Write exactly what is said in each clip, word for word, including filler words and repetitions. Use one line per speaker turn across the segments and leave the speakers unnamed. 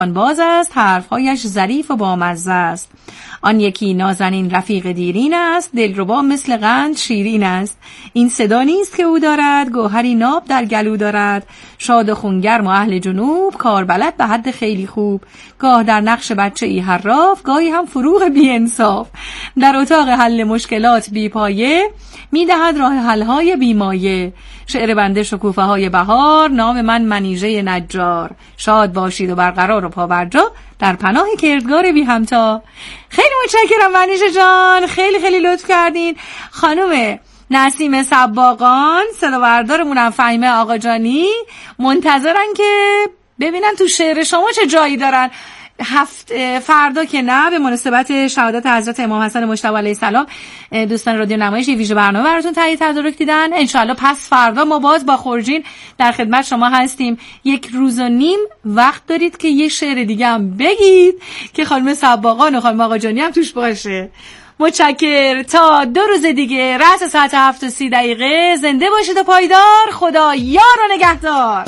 باز است، حرفهایش ظریف و بامزه است. آن یکی نازنین رفیق دیرین است، دلربا مثل قند شیرین است. این صدا نیست که او دارد، گوهری ناب در گلو دارد. شاد و خونگرم و اهل جنوب، کار بلد به حد خیلی خوب. گاه در نقش بچه ای حراف، گاهی هم فروغ بی انصاف. در اتاق حل مشکلات بی پایه، میدهد راه حل‌های بیمایه. شعر بنده شکوفه های بهار، نام من منیژه نجار. شاد باشید و برقرار و پابرجا، در پناه کردگار بی همتا. خیلی متشکرم منیژه جان، خیلی خیلی لطف کردین. خانم نسیم سباقان صدا بردارمونم فهیمه آقا جانی منتظرن که ببینن تو شعر شما چه جایی دارن. هفت فردا که نه، به مناسبت شهادت حضرت امام حسن مجتبی علیه السلام، دوستان رادیو نمایش ویژه برنامه براتون تهیه تدارک دیدن. انشالله پس فردا ما باز با خورجین در خدمت شما هستیم. یک روز و نیم وقت دارید که یه شعر دیگه هم بگید که خانم سباقان و خانم آقا جانی هم توش باشه. متشکر. تا دو روز دیگه رأس ساعت هفت و سی دقیقه. زنده باشید و پایدار. خدا یار و نگهدار.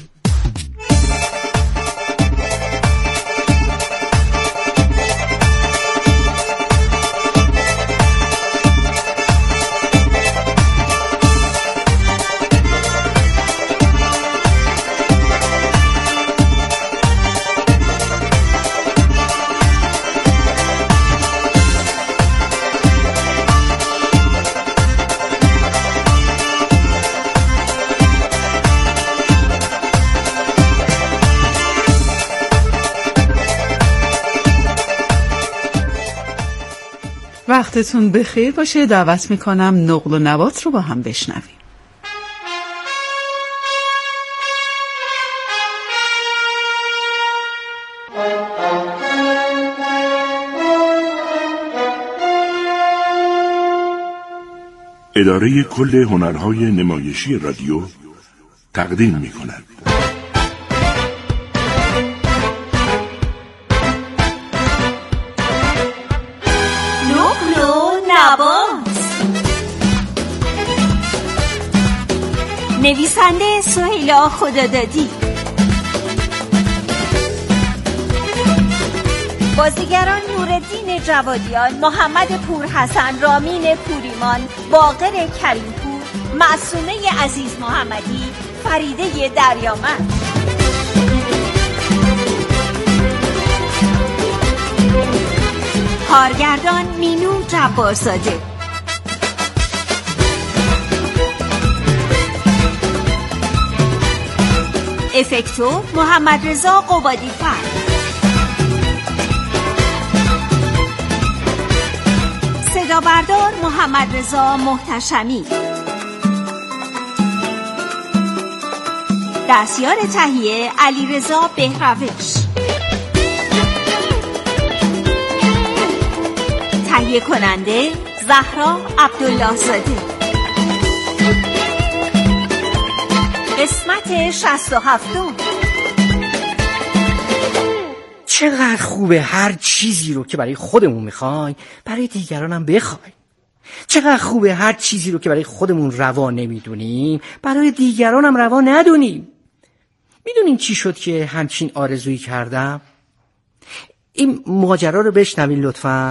وقتتون بخیر باشه. دعوت میکنم نقل و نبات رو با هم بشنویم.
اداره کل هنرهای نمایشی رادیو تقدیم میکند.
نویسنده سهیلا خدادادی، بازیگران نورالدین جوادیان، محمد پورحسن، رامین پوریمان، باقر کریمپور، معصومه عزیز محمدی، فریده دریامند. کارگردان مینو جبارزاده. افکتور محمد رضا قبادی فرد. صدا بردار محمد رضا محتشمی. دستیار تهیه علی رضا بهروش. تهیه کننده زهرا عبدالله زاده. قسمت شصت و هفتم.
چقدر خوبه هر چیزی رو که برای خودمون میخوایم برای دیگران هم بخوایم. چقدر خوبه هر چیزی رو که برای خودمون روا نمیدونیم برای دیگران هم روا ندونیم. میدونین چی شد که همچین آرزویی کردم؟ این ماجرا رو بشنوین لطفاً.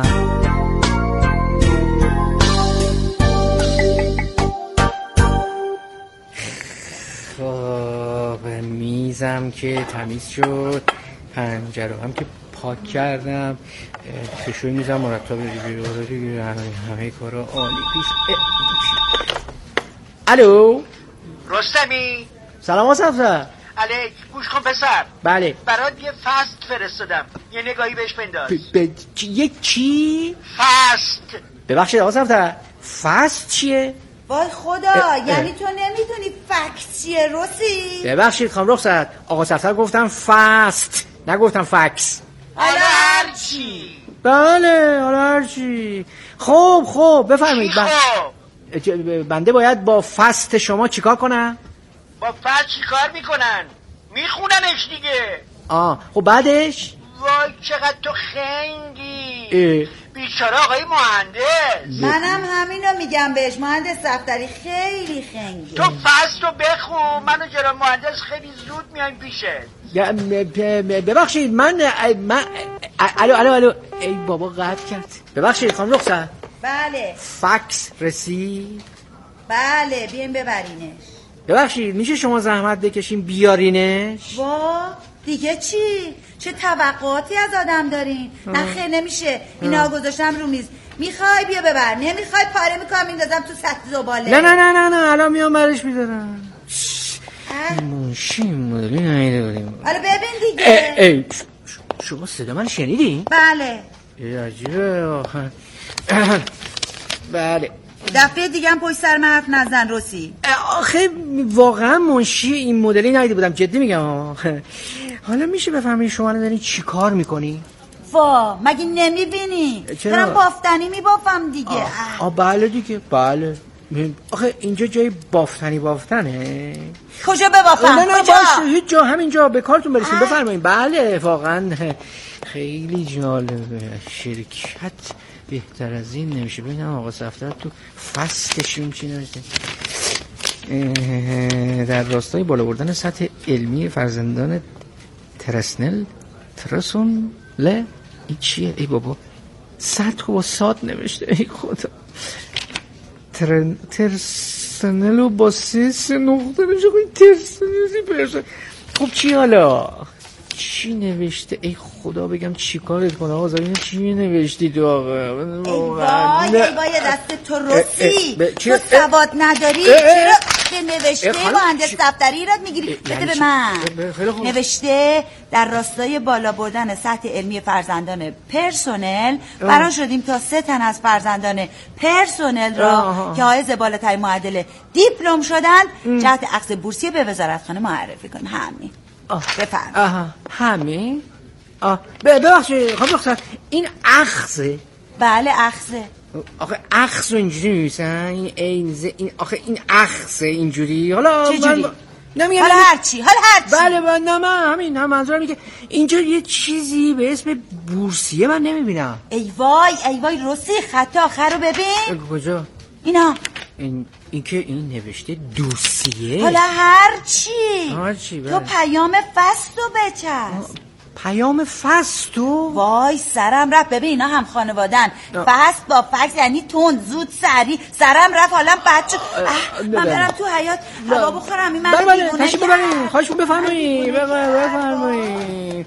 خب میزم که تمیز شد، پنجره هم که پاک کردم، کشوی میزم مرتب دیگه، همه, همه کارا عالی پیش. الو
رستمی.
سلام آصف.
علیک. گوش کن پسر.
بله.
برات یه فست فرستادم، یه نگاهی بهش بنداز.
ب... ب... یک چی؟
فست.
ببخشید آصف، فست چیه؟
وای خدا اه اه. یعنی تو نمیدونی فکس چیه روسی؟
ببخشید خانم رخصت، آقا صفر گفتم فست نگفتم فکس.
حالا هرچی.
بله حالا هرچی. خب خب بفرمایید.
خب
بنده باید با فست شما چیکار کنم؟
با فست چیکار میکنن؟ میخوننش دیگه.
آه خب بعدش؟
والا وای چقدر تو خنگی. بیچاره آقای مهندس.
منم همینو میگم بهش، مهندس صفدری خیلی خنگی.
تو فصل رو بخون، منو جناب مهندس خیلی زود میایم پیشت.
ببخشید من من الو الو الو ای بابا قطع کرد. ببخشید خانم رخصت.
بله.
فکس رسید؟
بله بیاین ببرینش.
ببخشید میشه شما زحمت بکشین بیارینش؟
وا دیگه چی؟ چه توقعاتی از آدم دارین؟ نه خیر نمیشه، اینا گذاشتم رو میز. میخوای بیا ببر، نمیخوای پاره میکنم میندازم تو سطح زباله.
نه نه نه نه نه الان میام برش میدارم. منشی مدلی نایده بودیم.
آره ببین دیگه.
ای ای شما صدا من شنیدی؟
بله.
ای عجیبه. بله.
دفعه دیگه هم پشت سر حرف نزن رسی.
آخه واقعا منشی این مدلی نایده بودم، جدی میگم. حالا میشه بفهمید شما دارین چی کار میکنی؟
وا مگه نمیبینی؟ دارم بافتنی میبافم دیگه.
آه, آه بله دیگه بله. آخه اینجا جای بافتنی بافتنه.
کجا ببافم؟
نه نه
کجا؟
باشه هیچ جا، همینجا به کارتون برسیم. بفرمایید. بله واقعا خیلی جالبه. شرکت بهتر از این نمیشه. ببینم آقا صفدر تو فصلشون چی نوشته. در راستای بالا بردن سطح علمی فرزندان ترسنل ترسون ل این چیه؟ ای بابا سطح با ساد نوشته. ای خدا ترن ترسنل و با سه سه نقطه نوشته. ترسنل پرسن. خب چی حالا چی نوشته؟ ای خدا بگم چی کارت کنه آقا زمین چی نوشتی تو آقا؟
ای وای ای وای دست تو رسی. تو سواد نداری؟ چرا نوشته مهندس دفتری ایراد میگیری؟ بده به من. نوشته در راستای بالا بردن سطح علمی فرزندان پرسنل بران شدیم تا سه تن از فرزندان پرسنل را که حائز بالاترین معدل دیپلم شدند جهت اخذ بورسیه به وزارتخانه معرفی کنیم. همین. بفرمایید.
آها همین. آه ببخشید خب بخصد این اخذه؟
بله اخذه.
آخه اخذ رو اینجوری می‌نویسن این این این آخه این اخذه اینجوری. حالا
چه جوری؟
نمیگم
حالا هر چی حالا هر چی.
بله نه من همین هم منظورم اینه که اینجا یه چیزی به اسم بورسیه من نمیبینم.
ای وای ای وای رسی خط آخر رو ببین.
کجا؟
اینا
این این که این نوشته دوسیه.
حالا هر چی
هر چی بله.
تو پیام فصل رو بچسب.
پیام فصل تو؟
وای سرم رفت. ببین اینا هم خانوادن. فصل با فصل یعنی تند زود سری. سرم رفت حالم بد شد. من برم تو حیاط هوا بخورم. این من
بله بله تشریف ببرین. خواهش بفرمایید. بفرمایید.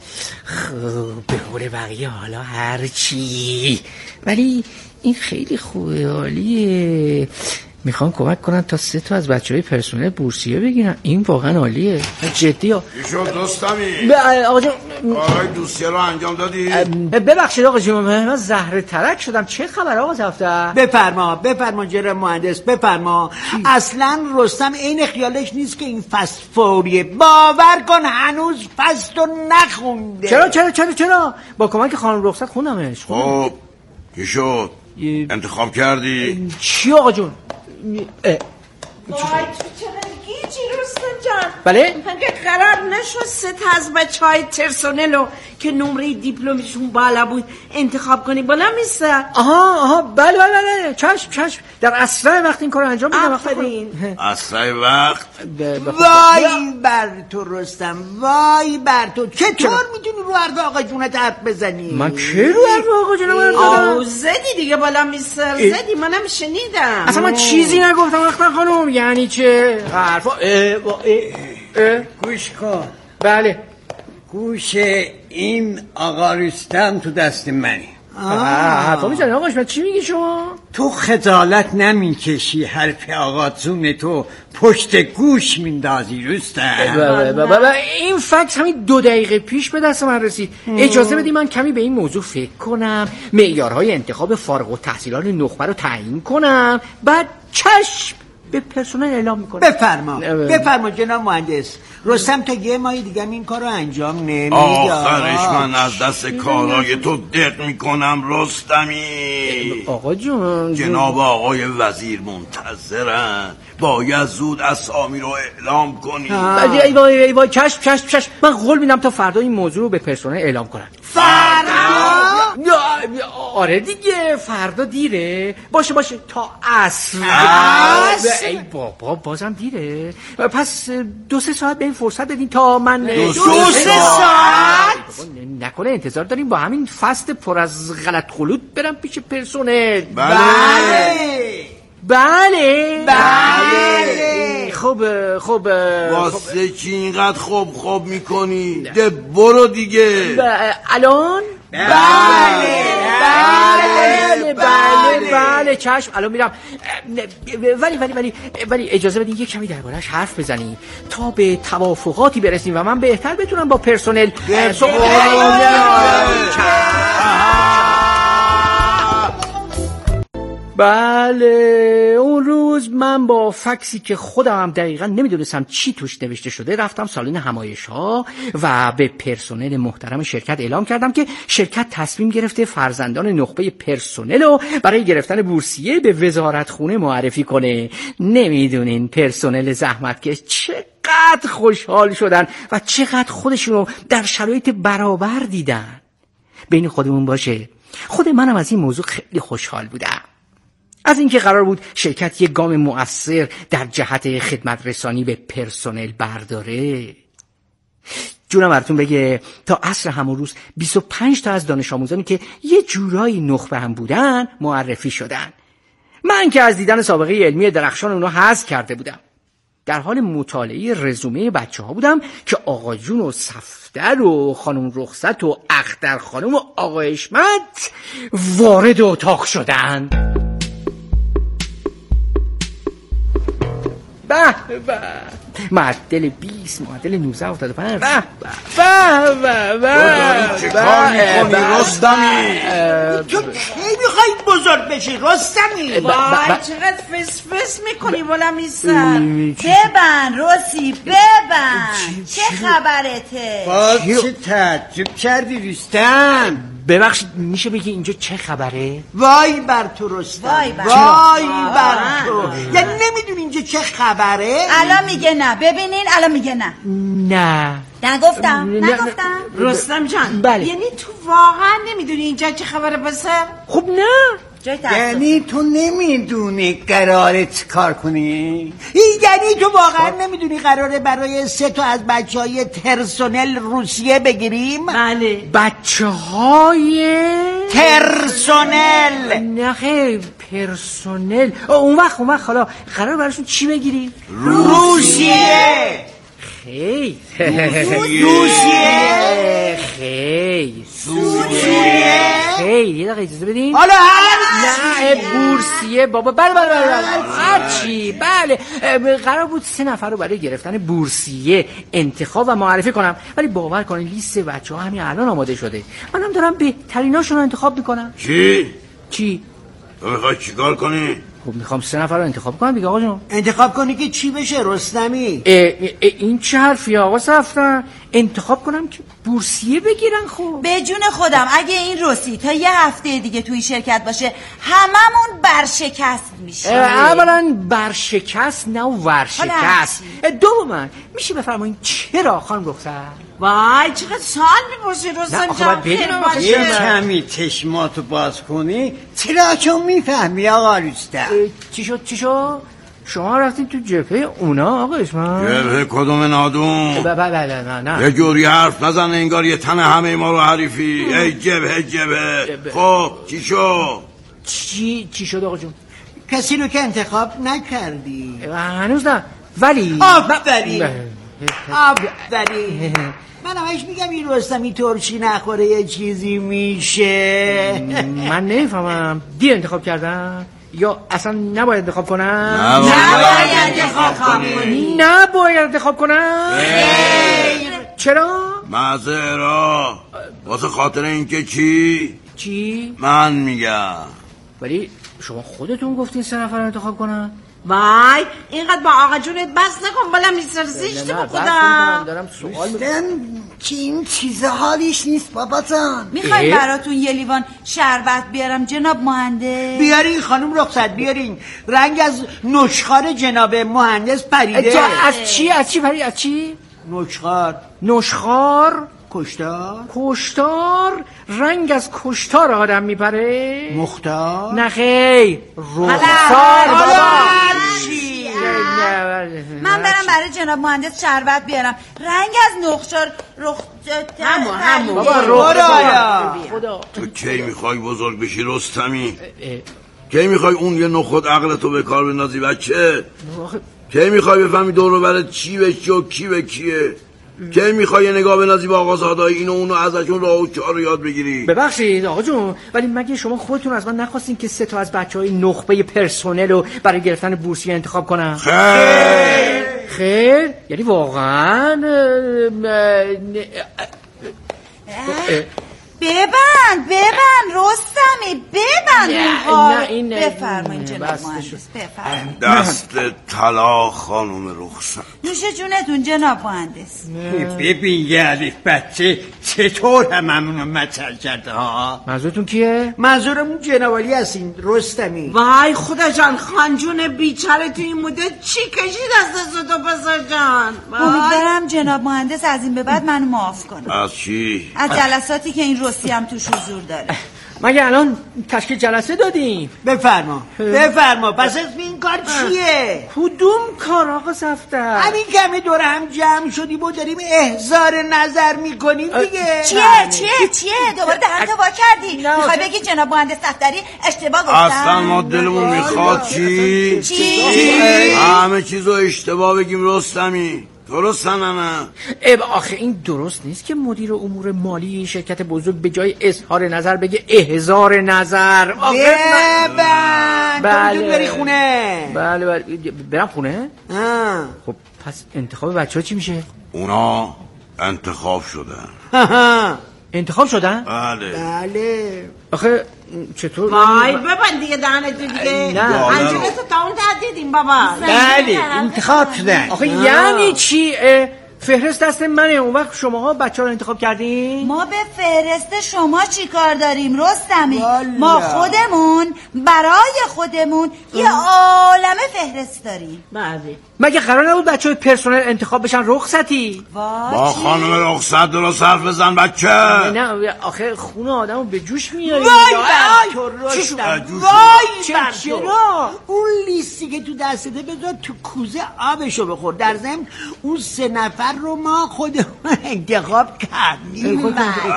خب به قول بقیه حالا هر چی. ولی این خیلی خوبه عالیه. میخوام کمک کنن تا سه تا از بچهای پرسنل بورسیه بگیرن. این واقعا عالیه. جدی ها.
ایشو دوستمی.
آقا جون
آقای دوسیه رو انجام دادی؟
ببخشید آقا جون من زهره ترک شدم. چه خبر آقا صفدر؟
بفرما بفرما جناب مهندس بفرما. اصلا رستم عین خیالش نیست که این فصل فوریه. باور کن هنوز فصل رو نخونده.
چرا چرا چرا چرا با کمک خانم رخصت خوندمش.
خب چی شد؟ انتخاب کردی؟
چی آقا جون؟
وای تو چرا گیجی رستم جان؟
بله؟
مگه قرار نشد سه تا از بچهای ترسونلو که نمره دیپلمشون بالا بود انتخاب کنی بالا میسته؟
آها آها بله بله بله چشم چشم در اسرع وقت این کار انجام میدم.
آفرین.
اسرع وقت؟
وای بر تو رستم وای بر تو. چطور میتونی رو حرف آقا جونت حرف بزنی؟
من کی رو حرف آقا جونم حرف زدم؟
آو زدی دیگه بالا میسته. زدی منم شنیدم.
اصلا من چیزی نگفتم اختر خانم. یعنی چه حرفا؟
گوش کن.
بله
گوش این آقا رستم تو دست منی.
حرفا میزنی آقاش. من چی میگی شما؟
تو خجالت نمیکشی حرف آقا جون تو پشت گوش میندازی رستم؟
بابا این فکت همین دو دقیقه پیش به دست من رسید. اجازه بدی من کمی به این موضوع فکر کنم، معیارهای انتخاب فارغ التحصیلان نخبه رو تعیین کنم، بعد چشم به پرسنل اعلام میکنه.
بفرما بفرما جناب مهندس. رستم تا یه ماه دیگه این کارو انجام نمیده.
آخرش من
من از دست کارای تو دق میکنم رستمی.
آقا جون
جناب آقای وزیر منتظرن، باید زود اسامی رو اعلام کنی.
ای وای ای وای چشم چشم چشم، من قول میدم تا فردا این موضوع رو به پرسنل اعلام کنم.
فردا؟
آره دیگه فردا دیره. باشه باشه تا عصر. ای بابا بازم دیره. پس دو سه ساعت به این فرصت بدین تا من
دو سه ساعت؟
نکنه انتظار داریم با همین فست پر از غلط خلوط برم پیش پرسنل؟
بله
بله
بله.
خب خب
واسه چی اینقدر خوب خوب میکنی؟ ده برو دیگه.
الان؟
بله
بله بله بله چشم الان میرم. ولی ولی ولی ولی اجازه بدین یک کمی درباره‌اش حرف بزنیم تا به توافقاتی برسیم و من بهتر بتونم با پرسنل بله اون روز من با فکسی که خودم هم دقیقا نمیدونستم چی توش نوشته شده رفتم سالن همایش ها و به پرسنل محترم شرکت اعلام کردم که شرکت تصمیم گرفته فرزندان نخبه پرسنل رو برای گرفتن بورسیه به وزارتخونه معرفی کنه. نمیدونین پرسنل زحمتکش چقدر خوشحال شدن و چقدر خودشونو در شرایط برابر دیدن. بین خودمون باشه خود منم از این موضوع خیلی خوشحال بودم، از اینکه قرار بود شرکت یک گام مؤثر در جهت خدمت رسانی به پرسنل برداره. جونم براتون بگه تا عصر همون روز بیست و پنج تا از دانش آموزانی که یه جورایی نخبه هم بودن معرفی شدن. من که از دیدن سابقه علمی درخشان اونا حظ کرده بودم، در حال مطالعه رزومه بچه ها بودم که آقا جون و صفدر و خانم رخصت و اختر خانم و آقا حشمت وارد اتاق شدن. به به معدل بیست، معدل نوزده افتاد و پنج. به به به به
چه کار میکنی رستمی؟
تو کی میخوایی بزرگ بشی رستمی؟
وای چقدر فس فس میکنی والا میسر.
ببن رسی ببن. چه خبرته؟
باز چه تعجب کردی رستم؟
ببخشید میشه بگی اینجا چه خبره؟
وای بر تو رستم،
وای بر,
وای بر تو. یعنی نمیدونی اینجا چه خبره؟
الان میگه نه. ببینین الان میگه نه.
نه
نگفتم نگفتم
رستم جان
بله.
یعنی تو واقعا نمیدونی اینجا چه خبره پسر؟
خب نه
یعنی تو نمیدونی قراره چه کار کنی؟ یعنی تو واقعا نمیدونی قراره برای سه تا از بچه های ترسونل روسیه بگیریم؟
بله
بچه های
ترسونل؟
نه خیلی پرسونل. اون وقت اون وقت حالا قرار براشون چی بگیریم؟
روسیه.
خیلی
روسیه
خیلی
سوریه
خیلی یه دقیقه اجازه بدین.
حالا
نه بورسیه بابا. بله بله بله هرچی بله. قرار بود سه نفر رو برای گرفتن بورسیه انتخاب و معرفی کنم، ولی باور کنین لیست بچه ها همین الان آماده شده. منم دارم بهتریناشون رو انتخاب میکنم.
چی؟
چی؟
تو میخوای چیکار کنی؟
خب میخوام سه نفر رو انتخاب کنم دیگه آقا جون.
انتخاب کنی که چی بشه رستمی؟
اه اه این چه حرفی آقا صفدر؟ انتخاب کنم که بورسیه بگیرن. خب
به جون خودم اگه این رسی تا یه هفته دیگه توی شرکت باشه هممون برشکست میشه.
اولا برشکست نه ورشکست. دوما میشه بفرمایید چرا خانم رخصت؟
وای چقدر سال میپرسی رستم جان.
یه کمی چشماتو باز کنی چرا چون میفهمی آقا رستم.
چی شد چی شد؟ شما رفتین تو جبهه اونا آقا اسمان؟
جبهه کدوم نادون؟
بله نه نه
یه جوری حرف نزن انگار یه تن همه ما رو حریفی. ای جبهه جبهه. خب چی شد؟
چی چی شد آقا جون؟
کسی رو که انتخاب نکردی.
هنوز نه ولی
آفرین آفرین. من همش میگم این رستمی ترشی نخوره یه چیزی میشه.
من نمیفهمم دیر انتخاب کردم یا اصلا نباید انتخاب کنم؟
نباید انتخاب کنی.
نباید انتخاب کنم؟ چرا؟
معذرا واسه خاطر اینکه چی؟
چی؟
من میگم
ولی شما خودتون گفتین سه نفر انتخاب کنم.
وای اینقدر با آقا جونت بس نکن بالا میسر زشتی به خدا.
دارم سوال میکنم
که این چیزا حالیش نیست بابا جان.
میخواین براتون یه لیوان شربت بیارم جناب مهندس؟
بیارین خانم رخصت بیارین. رنگ از نشخوار جناب مهندس پریده.
از چی از چی پرید؟ از چی؟
نشخوار.
نشخوار؟
کشتار.
کشتار؟ رنگ از کشتار آدم میپره؟
مختار.
نه خیر رخسار بابا.
من برم برای جناب مهندس شربت بیارم. رنگ از نخچار رخ
همون همون
بابا
خدا.
تو کی میخوای بزرگ بشی رستمی؟ کی میخوای اون یه نخود عقلتو به کار بندازی بچه؟ کی میخوای بفهمی دور و برت چی به چی و کی به کیه؟ کی میخوای یه نگاه بندازی با آقازادهای اینو اونو ازشون راه و چهار رو یاد بگیری؟
ببخشید آقا جون، ولی مگه شما خودتون از من نخواستین که سه تا از بچهای نخبه پرسنل رو برای گرفتن بورسیه انتخاب کنم؟
خیر
خیر؟ یعنی واقعا
ببند ببند رستمی ببند اون
نه این
بفرمایید جناب مهندس بفرمایید.
دست طلا خانم رخصت.
نوش جونتون جناب مهندس.
ببین یه علیف بچه چطور هممونو مچل کرده ها؟
منظورتون کیه؟
منظورمون جنابالی هستین رستمی.
وای خدا جان خانجون بیچاره تو این مدت چی کشید از دست تو پسر جان؟
امیدوارم جناب مهندس از این به بعد منو معاف کنه.
از چی؟
از جلساتی که این رسی هم توش حضور داره.
مگه الان تشکیل جلسه دادیم؟
بفرما بفرما. پس اسم این کار چیه؟
کدوم کار آقا صفدر؟
همین کمی دور هم جمع شدیم و داریم احضار نظر میکنیم دیگه.
چیه چیه چیه دوباره دهنتو وا کردی؟ میخوای بگی جناب مهندس صفدری اشتباه گفتن؟
اصلا ما دلمون میخواد چی؟
چی؟
همه چیزو اشتباه بگیم رستمی. درست نه؟
اب آخه این درست نیست که مدیر امور مالی شرکت بزرگ به جای اظهار نظر بگه احضار نظر.
ببند
بله
بری خونه.
بله بله برم خونه؟
آه.
خب پس انتخاب بچه ها چی میشه؟
اونا انتخاب شدن.
انتخاب شدن؟
بله
بله.
آخه چطور؟
وای ببند دیگه دهنتو دیگه.
نه
انجلتو تا اون تهدیدیم بابا.
بله انتخاب شدن.
آخه یعنی چی؟ فهرست دست منه. اون وقت شماها بچه ها رو انتخاب کردین؟
ما به فهرست شما چی کار داریم رستمی؟ ما خودمون برای خودمون یه عالمه فهرست داریم.
بله.
مگه قرار نبود بچه های پرسنل انتخاب بشن رخصتی؟
با خانم رخصت درست حرف بزن بچه.
نه آخه خونه آدمو به جوش میاری.
وای بر تو رستم. وای بر تو. اون لیستی که تو دستته بذار تو کوزه آبشو بخور. در ضمن اون سه نفر رو ما خودمون انتخاب کردیم.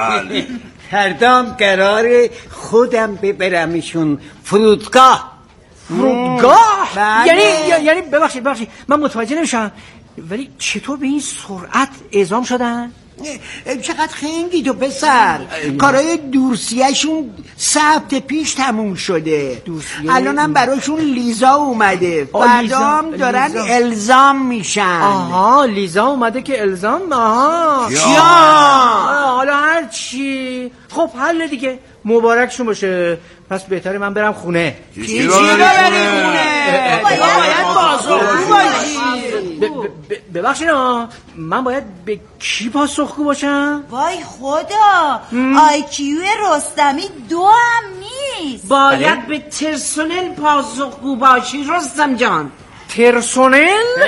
فردام قراره خودم ببرمشون فرودگاه.
فرودگاه؟ یعنی یعنی ببخشید ببخشید من متوجه نمیشم، ولی چطور به این سرعت اعزام شدن؟
چقدر خنگی تو پسر. کارهای دورسیهشون سه هفته پیش تموم شده. الان هم براشون لیزا اومده. فردام دارن لیزا. الزام میشن.
آها لیزا اومده که الزام. آها
یا
حالا هر چی. خب حل دیگه، مبارکشون باشه. پس بهتره من برم خونه.
چی رو بری خونه؟
باید بازارگو باشی.
ببخشید من باید به کی پاسخگو باشم؟
وای خدا آیکیو رستمی دو هم نیست.
باید به ترسونل پاسخگو باشی رستم جان.
ترسونل؟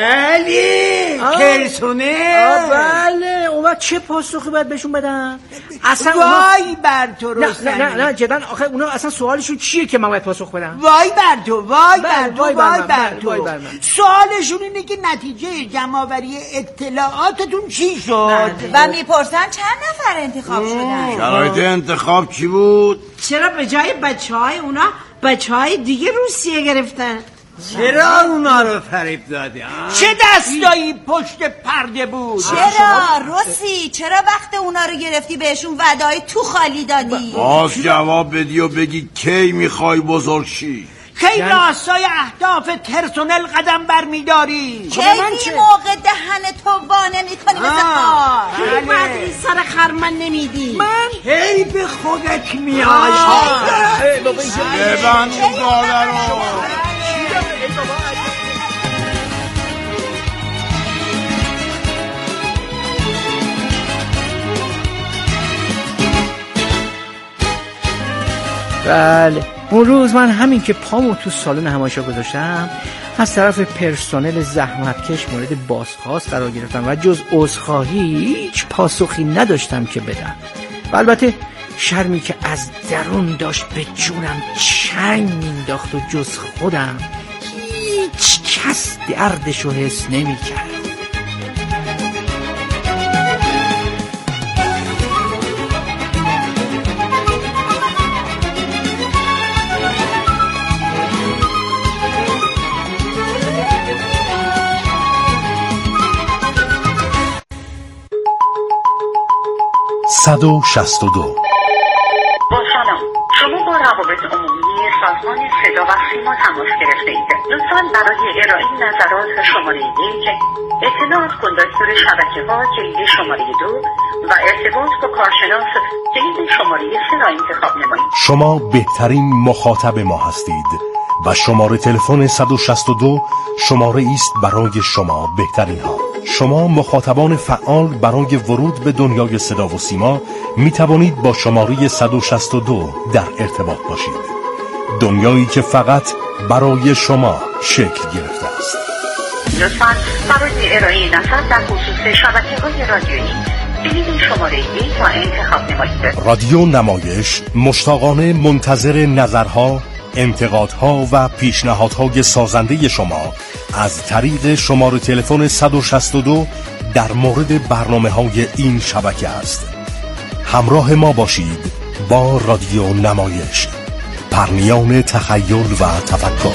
بله ترسونل.
بله اون وقت چه پاسخی باید بهشون بدم؟ اصلا
وای بر تو رستمی.
نه نه نه جدا آخه اونا اصلا سوالشون چیه که من باید پاسخ بدم؟
وای بر تو وای بر تو وای بر تو.
بر
سوالشون اینه که نتیجه جمع‌آوری اطلاعاتتون چی شد
و میپرسن چند نفر انتخاب شدن.
شرایط انتخاب چی بود؟
چرا به جای بچه های اونا بچه های دیگه روسیه گرفتن؟
چرا اونا رو فریب دادی؟ چه دستایی پشت پرده بود؟
چرا رسی چرا وقت اونا رو گرفتی بهشون ودای تو خالی دادی؟
باز جواب بدی و بگی کی میخوای بزرگ شی؟
کی راستای اهداف ترسونل قدم برمیداری؟
کی بی موقع دهن تو وانه میکنی مثل خار؟
کی بعدی سر خرمن نمیدی؟
من کی به خودت میای؟
ببند اون داره رو.
بله اون روز من همین که پامو تو سالن همایشگاه گذاشتم از طرف پرسنل زحمتکش مورد بازخواست قرار گرفتم و جز عذرخواهی هیچ پاسخی نداشتم که بدم. و البته شرمی که از درون داشت به جونم چنگ مینداخت و جز خودم هیچ کس دردشو حس نمی کرد.
صد و شصت و دو.
با سلام، شما با روابط عمومی سازمان صدا و سیما تماس گرفته اید. لطفاً برای ارائه نظرات شماره یک، اطلاعات کن دستور شبکه ها کلید شماره دو و ارتباط با کارشناس کلید شماره سه را انتخاب نمایید.
شما بهترین مخاطب ما هستید و شماره تلفن صد و شصت و دو شماره است برای شما بهترین ها. شما مخاطبان فعال برای ورود به دنیای صدا و سیما می توانید با شماره صد و شصت و دو در ارتباط باشید. دنیایی که فقط برای شما شکل گرفته است.
لطفاً برای ارائه نظر در خصوص شبکه‌های رادیویی کلید شماره یک را انتخاب نمایید.
رادیو نمایش مشتاقانه منتظر نظرها، انتقادها و پیشنهادهای سازنده شما از طریق شماره تلفن صد و شصت و دو در مورد برنامه‌های این شبکه است. همراه ما باشید با رادیو نمایش، پرنیان تخیل و تفکر.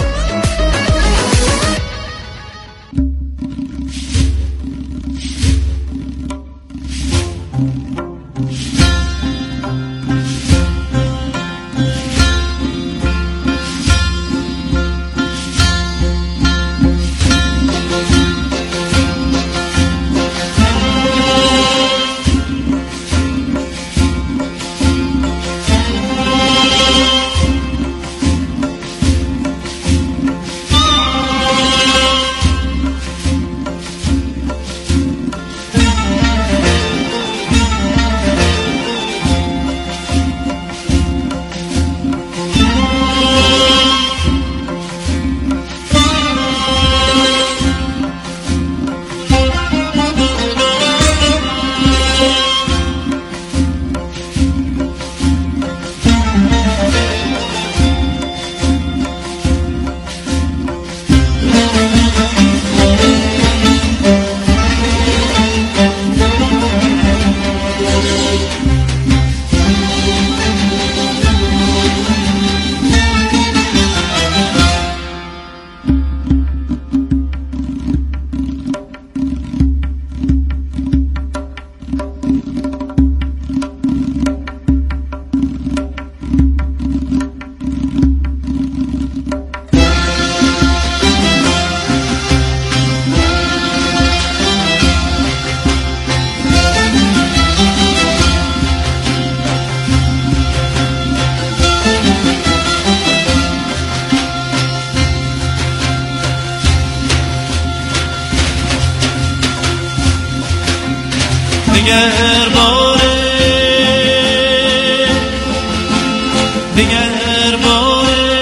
دیگر باره دیگر باره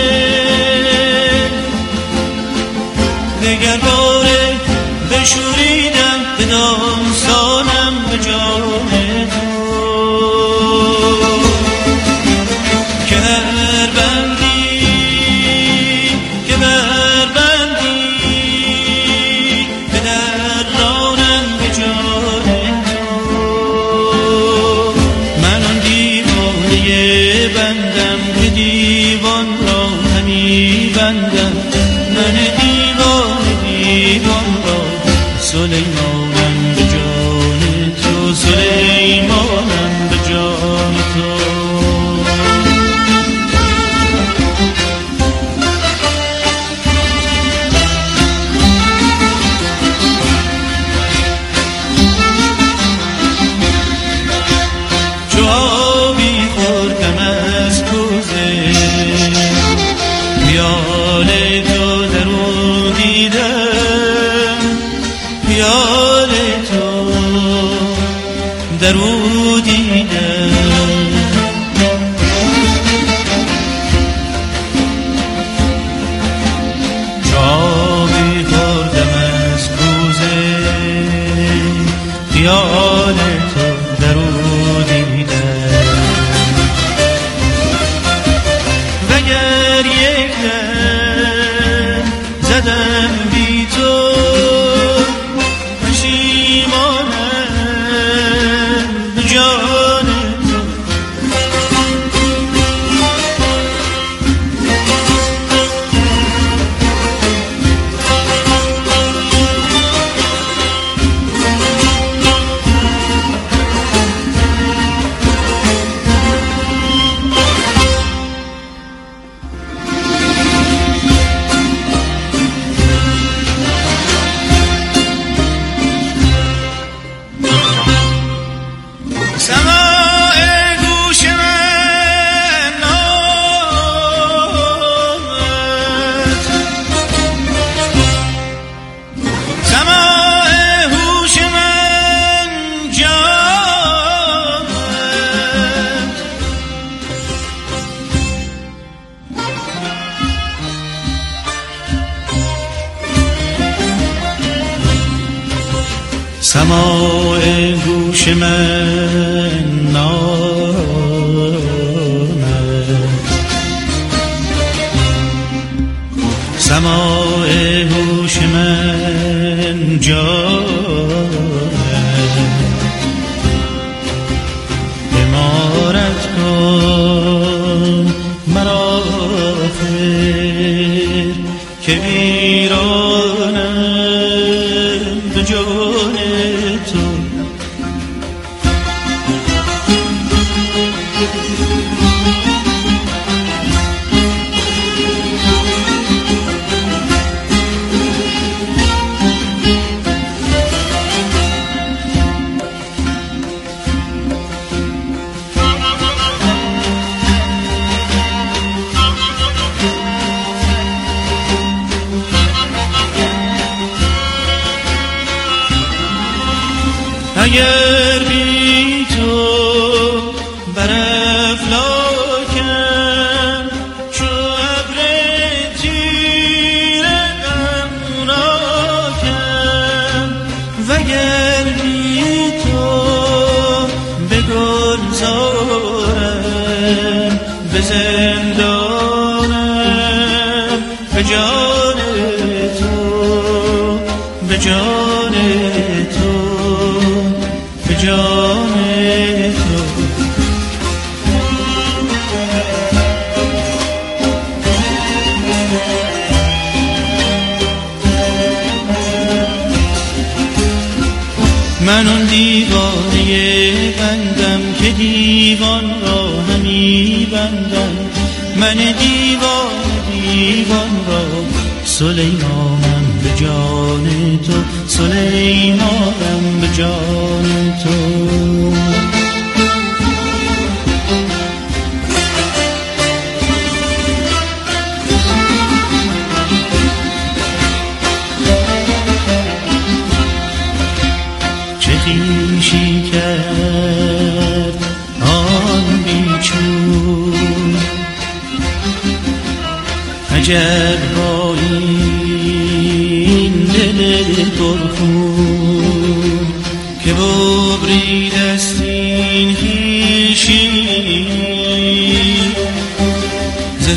دیگر باره بشوریدم به داستانم به جان تو که هر بندی که بر بندی به درانم به جان تو سماع گوش من نامد، سماع گوش من جامد، امارت کن مرا خیر که ویرانم به جان تو. اگر بی تو بر افلاکم چو ابر تیره غمناکم، وگر بی تو به گلزارم به زندانم به جان تو، به جان تو، به جان تو. من اون دیوانه بندم که دیوان را همی بندم، من دیوان دیوان را سلیمانم به جان تو، سلیمانم به جان تو. چه خویشی کرد آن بیچون، عجب با این دل پرخون که ببریدست این خویشی ز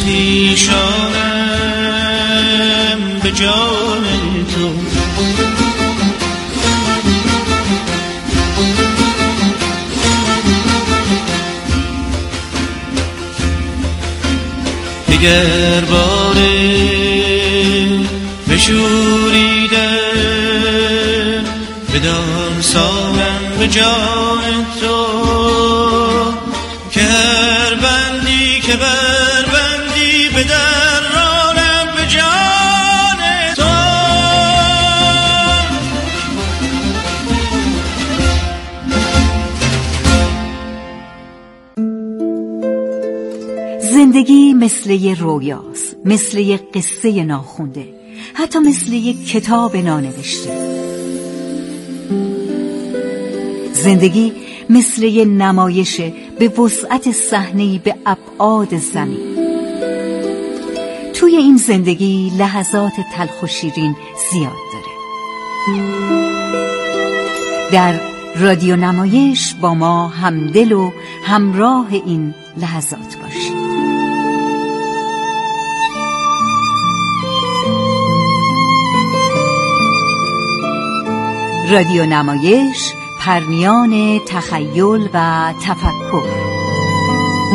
خویشانم به جان تو. دیگر باره بشوریدم بدان سامم به جان تو، که هر بندی که بر بندی به درانم به جان تو.
زندگی مثل یه رویاست، مثل یه قصه ناخونده، حتی مثل یه کتاب نانوشته. زندگی مثل یه نمایشه به وسعت صحنه‌ای به ابعاد زمین. توی این زندگی لحظات تلخ و شیرین زیاد داره. در رادیو نمایش با ما همدل و همراه این لحظات باشید. رادیو نمایش، پرمیان تخیل و تفکر.